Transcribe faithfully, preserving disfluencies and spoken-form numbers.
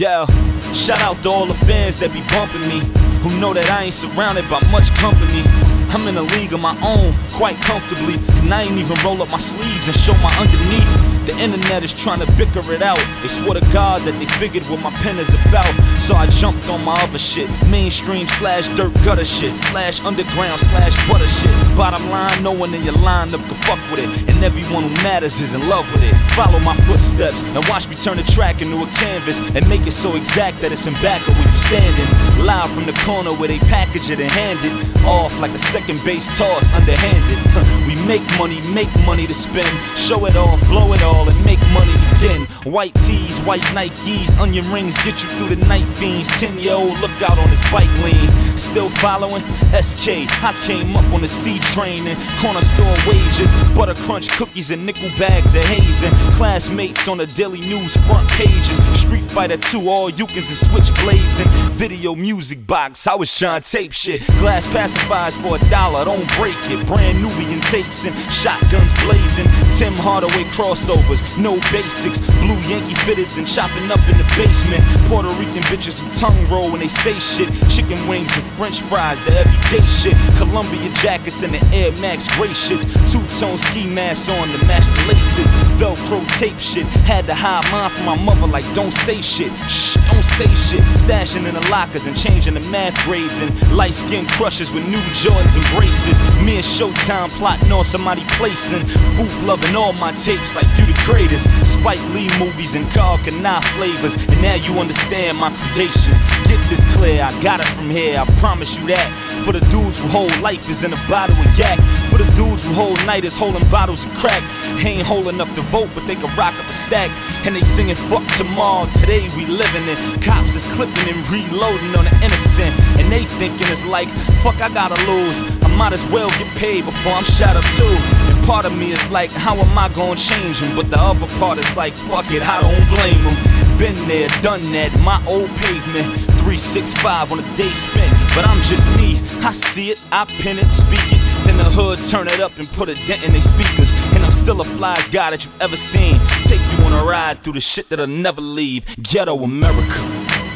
Yo, shout out to all the fans that be bumping me, who know that I ain't surrounded by much company. I'm in a league of my own, quite comfortably, and I ain't even roll up my sleeves and show my underneath. The internet is trying to bicker it out. They swore to God that they figured what my pen is about, so I jumped on my other shit. Mainstream slash dirt gutter shit, slash underground slash butter shit. Bottom line, no one in your lineup can fuck with it, and everyone who matters is in love with it. Follow my footsteps and watch me turn the track into a canvas and make it so exact that it's in back of where you standing. Live from the corner where they package it and hand it off like a second base toss, underhanded. We make money, make money to spend, show it off, blow it all, and make money again. White tees, white Nikes, onion rings get you through the night fiends. Ten year old look out on his bike lane. Still following S K, I came up on the C train and corner store wages, butter crunch cookies and nickel bags of hazing. Classmates on the daily news front pages. Street Fighter two, all Yukins and switchblades and video music box. I was trying to tape shit. Glass pacifiers for a dollar, don't break it. Brand Nubian tapes and shotguns blazing. Tim Hardaway crossovers, no basics. Blue Yankee fitteds and chopping up in the basement. Puerto Rican bitches who tongue roll when they say shit. Chicken wings and French fries, the everyday shit. Columbia jackets and the Air Max gray shits. Two-tone ski masks on to match the laces. Velcro tape shit. Had to hide mine from my mother like don't say shit. Shh, don't say shit. Stashing in the lockers and changing the math grades. And light-skinned crushers with new Jordans and braces. Me and Showtime plotting on somebody placing. Booth loving all my tapes like you the greatest. Spike Lee movies and Carl Kanai flavors. And now you understand my creations. Get this clear, I got it from here, I promise you that. For the dudes who hold life is in a bottle of yak. For the dudes who hold night is holding bottles of crack. Ain't holding enough to vote, but they can rock up a stack. And they singing fuck tomorrow, today we living in. Cops is clipping and reloading on the innocent. And they thinking it's like, fuck I gotta lose, I might as well get paid before I'm shot up too. And part of me is like, how am I gonna change them? But the other part is like, fuck it, I don't blame them. Been there, done that, my old pavement. three sixty-five on a day spent, but I'm just me. I see it, I pin it, speak it. Then the hood turn it up and put a dent in they speakers. And I'm still a flyest guy that you've ever seen. Take you on a ride through the shit that'll never leave. Ghetto America.